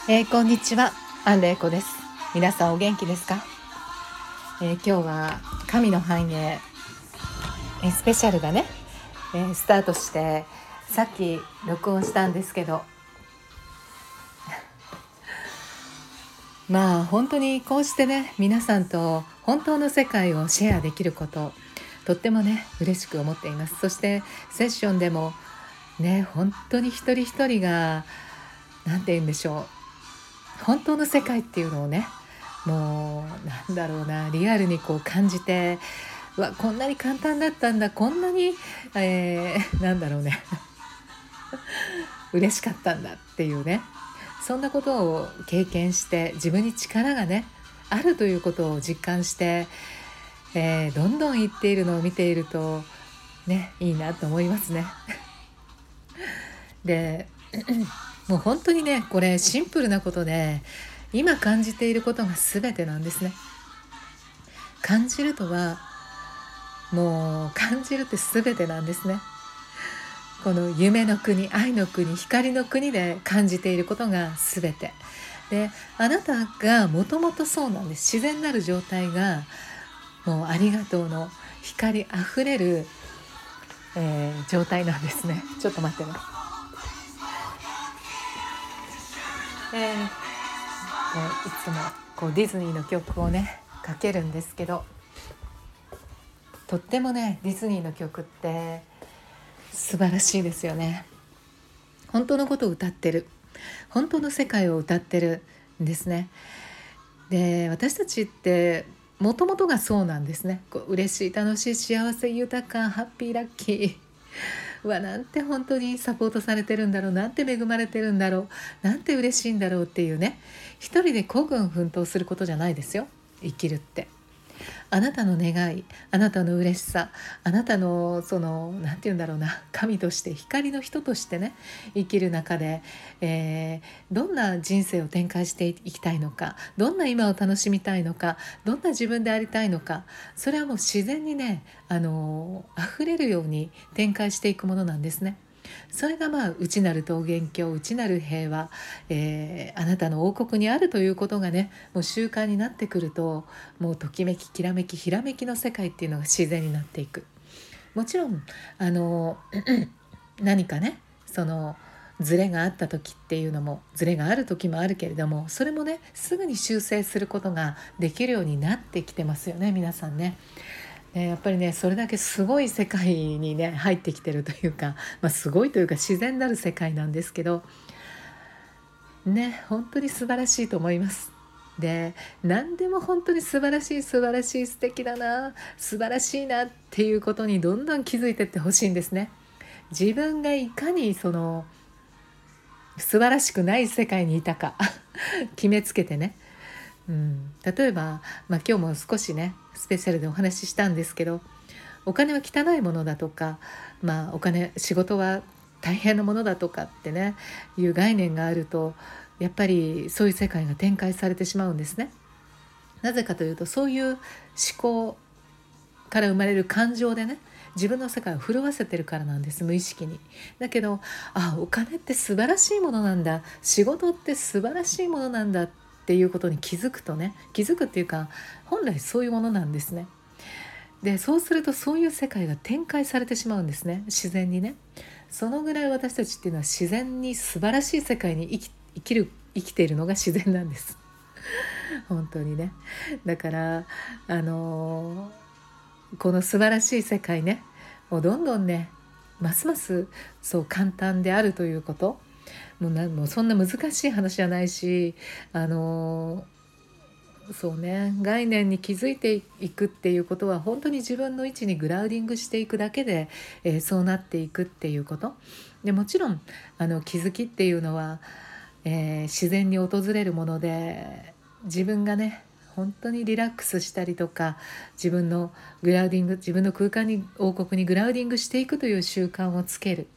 こんにちは、安玲子です。皆さんお元気ですか？今日は神の繁栄、スペシャルがね、スタートして、さっき録音したんですけど、本当にこうしてね、皆さんと本当の世界をシェアできること、とってもね嬉しく思っています。そしてセッションでもね、本当に一人一人がなんて言うんでしょう、本当の世界っていうのをね、もうなんだろうな、リアルにこう感じて、こんなに簡単だったんだ、こんなに、なんだろうね嬉しかったんだっていうね、そんなことを経験して、自分に力がねあるということを実感して、どんどんいっているのを見ているとね、いいなと思いますね。でもう本当にね、これシンプルなことで、今感じていることが全てなんですね。感じるとは、もう感じるって全てなんですね。この夢の国、愛の国、光の国で感じていることが全てで、あなたがもともとそうなんです。自然なる状態がもうありがとうの光あふれる、状態なんですね。ちょっと待ってね。いつもこうディズニーの曲をねかけるんですけど、とってもねディズニーの曲って素晴らしいですよね。本当のことを歌ってる、本当の世界を歌ってるんですね。で、私たちってもともとがそうなんですね。こう嬉しい、楽しい、幸せ、豊か、ハッピー、ラッキーなんて本当にサポートされてるんだろう、なんて恵まれてるんだろう、なんて嬉しいんだろうっていうね、一人で孤軍奮闘することじゃないですよ、生きるって。あなたの願い、あなたの嬉しさ、あなたのそのなんて言うんだろうな、神として光の人としてね生きる中で、どんな人生を展開していきたいのか、どんな今を楽しみたいのか、どんな自分でありたいのか、それはもう自然にね、溢れるように展開していくものなんですね。それが内なる桃源郷、内なる平和、あなたの王国にあるということがね、もう習慣になってくると、もうときめき、きらめき、ひらめきの世界っていうのが自然になっていく。もちろん何かね、そのズレがあった時っていうのも、ズレがある時もあるけれども、それもねすぐに修正することができるようになってきてますよね、皆さんね。やっぱりね、それだけすごい世界にね入ってきてるというか、すごいというか自然なる世界なんですけどね、本当に素晴らしいと思います。で、何でも本当に素晴らしい、素晴らしい、素敵だな、素晴らしいなっていうことにどんどん気づいていってほしいんですね。自分がいかにその素晴らしくない世界にいたか決めつけてね、例えば、今日も少しねスペシャルでお話ししたんですけど、お金は汚いものだとか、仕事は大変なものだとかってねいう概念があると、やっぱりそういう世界が展開されてしまうんですね。なぜかというと、そういう思考から生まれる感情でね、自分の世界を震わせてるからなんです、無意識に。だけど、お金って素晴らしいものなんだ、仕事って素晴らしいものなんだっていうことに気づくとね、気づくっていうか、本来そういうものなんですね。で、そうするとそういう世界が展開されてしまうんですね、自然にね。そのぐらい私たちっていうのは自然に素晴らしい世界に生きているのが自然なんです本当にね。だからこの素晴らしい世界ね、もうどんどんね、ますますそう簡単であるということ、もうそんな難しい話じゃないし、あのそうね、概念に気づいていくっていうことは、本当に自分の位置にグラウディングしていくだけで、そうなっていくっていうことで、もちろん気づきっていうのは、自然に訪れるもので、自分がね本当にリラックスしたりとか、自分のグラウディング、自分の空間に、王国にグラウディングしていくという習慣をつける、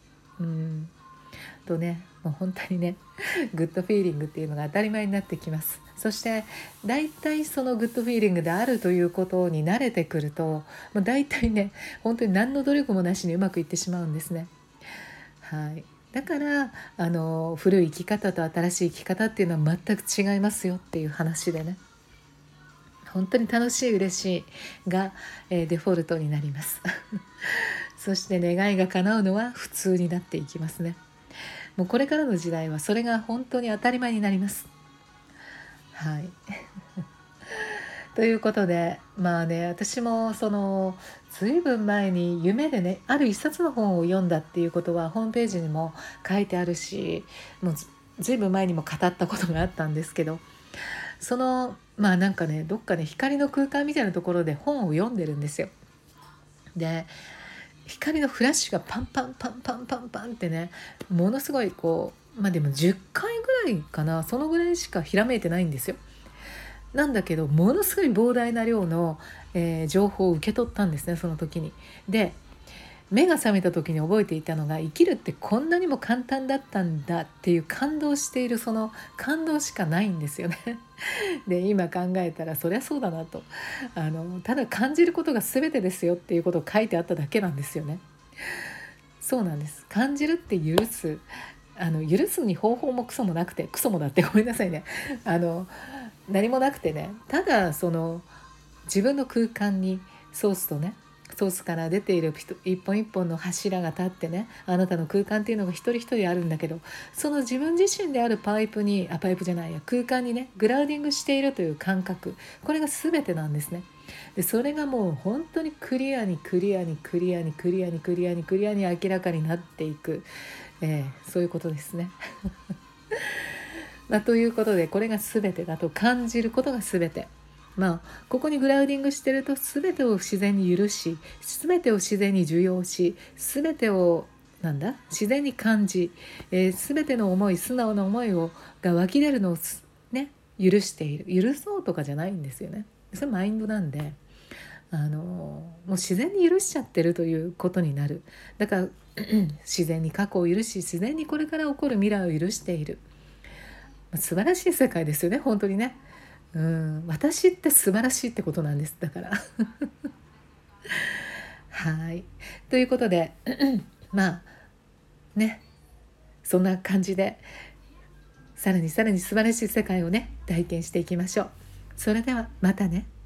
とね、もう本当にねグッドフィーリングっていうのが当たり前になってきます。そしてだいたいそのグッドフィーリングであるということに慣れてくると、もうだいたいね本当に何の努力もなしにうまくいってしまうんですね。はい。 だから古い生き方と新しい生き方っていうのは全く違いますよっていう話でね、本当に楽しい嬉しいが、デフォルトになりますそして願いが叶うのは普通になっていきますね。もうこれからの時代はそれが本当に当たり前になります。はいということで、私もずいぶん前に夢でね、ある一冊の本を読んだっていうことはホームページにも書いてあるし、もうずいぶん前にも語ったことがあったんですけど、なんかね、どっかね、光の空間みたいなところで本を読んでるんですよ。で、光のフラッシュがパンパンパンパンパンパンってね、ものすごいでも10回ぐらいかな、そのぐらいしかひらめいてないんですよ。なんだけどものすごい膨大な量の、情報を受け取ったんですね、その時に。で、目が覚めた時に覚えていたのが、生きるってこんなにも簡単だったんだっていう感動している、その感動しかないんですよねで、今考えたらそりゃそうだなと、ただ感じることが全てですよっていうことを書いてあっただけなんですよね。そうなんです。感じるって許す、許すに方法もクソもなくて、クソもだってごめんなさいね、何もなくてね、ただ自分の空間にソースから出ている一本一本の柱が立ってね、あなたの空間っていうのが一人一人あるんだけど、その自分自身であるパイプじゃないや、空間にねグラウディングしているという感覚、これが全てなんですね。でそれがもう本当にクリアに明らかになっていく、そういうことですねということで、これが全てだと感じることが全て。ここにグラウディングしてると、全てを自然に許し、全てを自然に受容し、全てを自然に感じ、全ての思い、素直な思いが湧き出るのをね、許している。許そうとかじゃないんですよね。それマインドなんで、もう自然に許しちゃってるということになる。だから自然に過去を許し、自然にこれから起こる未来を許している。素晴らしい世界ですよね、本当にね。私って素晴らしいってことなんです。だからはいということでね、そんな感じでさらに素晴らしい世界をね、体験していきましょう。それではまたね。